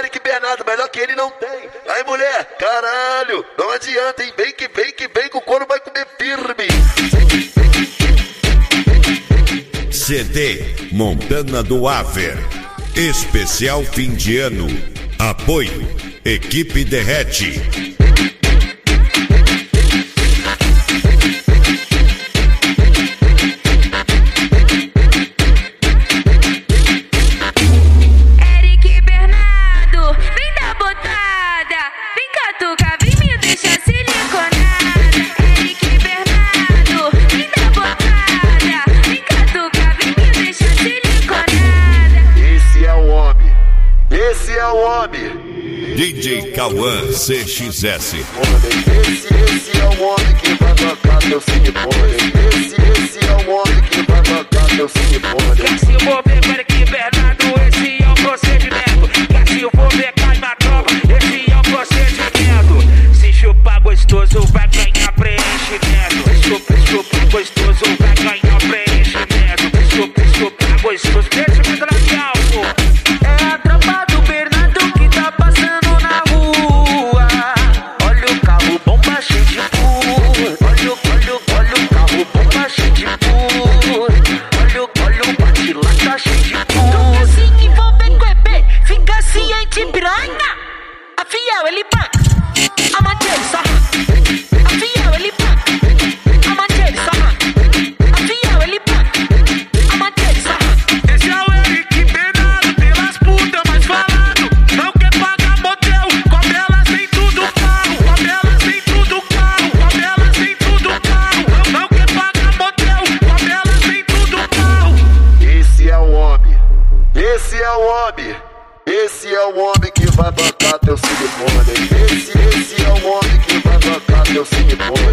Eric Bernardo, melhor que ele não tem. Aí mulher, caralho, não adianta, hein? Vem que o couro vai comer firme. CD Montana do Aver, especial fim de ano. Apoio Equipe Derrete. Esse é o homem. DJ Cauã CXS. Esse é o homem que vai tocar teu silicone. Esse é o homem que vai tocar teu silicone. Quer se envolver com Eric Bernardo, esse é o procedimento. Quer se envolver com a tropa, esse é o procedimento. Se chupar gostoso, vai ganhar preenchimento. Chupar gostoso, vai ganhar preenchimento. Chupar gostoso, preenchimento labial, pô. É a tropa do Bernardo que tá passando na rua. Olha o carro bomba cheio de furo. Olha o carro bomba cheio de furo. Olha o bate lá tá cheio de furo. Quer se envolver com EP, fica ciente piranha. A fiel ele banca, a matéria sarra. A fiel ele banca, a matéria sarra. A fiel ele banca, a matéria sarra. Esse é o Eric Bernardo pelas putas mais falado. Não quer pagar motel, com elas tem tudo carro. Com elas tem tudo carro, com elas tem tudo carro. Não quer pagar motel, com elas tem tudo carro. Esse é o homem. Esse é o homem. Esse é o homem que vai bancar teu silicone. Esse é o homem que vai bancar teu silicone.